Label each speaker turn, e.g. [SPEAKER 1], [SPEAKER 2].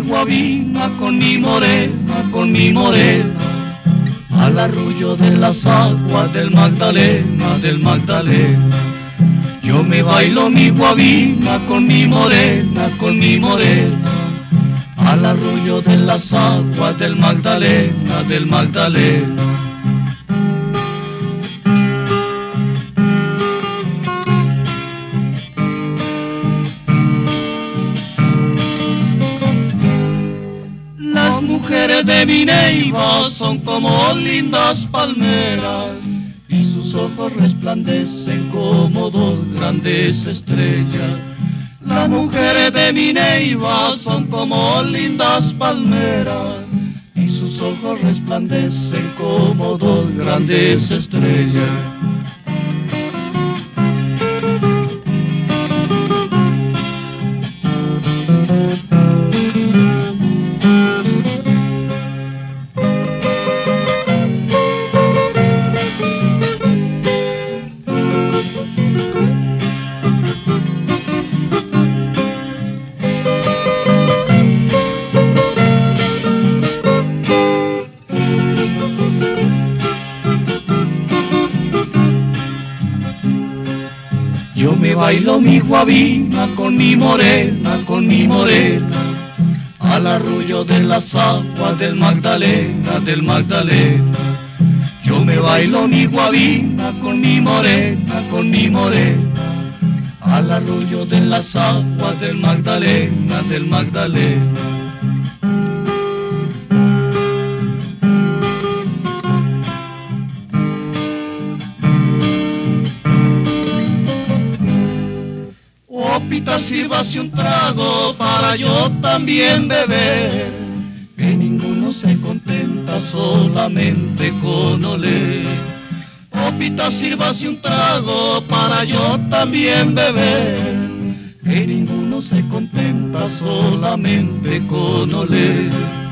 [SPEAKER 1] guabina con mi morena, al arrullo de las aguas del Magdalena, del Magdalena. Yo me bailo mi guabina con mi morena, al arrullo de las aguas del Magdalena, del Magdalena. Las mujeres de mi Neiva son como lindas palmeras y sus ojos resplandecen como dos grandes estrellas. Las mujeres de mi Neiva son como lindas palmeras y sus ojos resplandecen como dos grandes estrellas. Yo me bailo mi guabina con mi morena, al arrullo de las aguas del Magdalena, del Magdalena. Yo me bailo mi guabina con mi morena, al arrullo de las aguas del Magdalena, del Magdalena. Oh, Pita, sírvase un trago para yo también beber, que ninguno se contenta solamente con oler. Oh, Pita, sírvase un trago para yo también beber, que ninguno se contenta solamente con oler.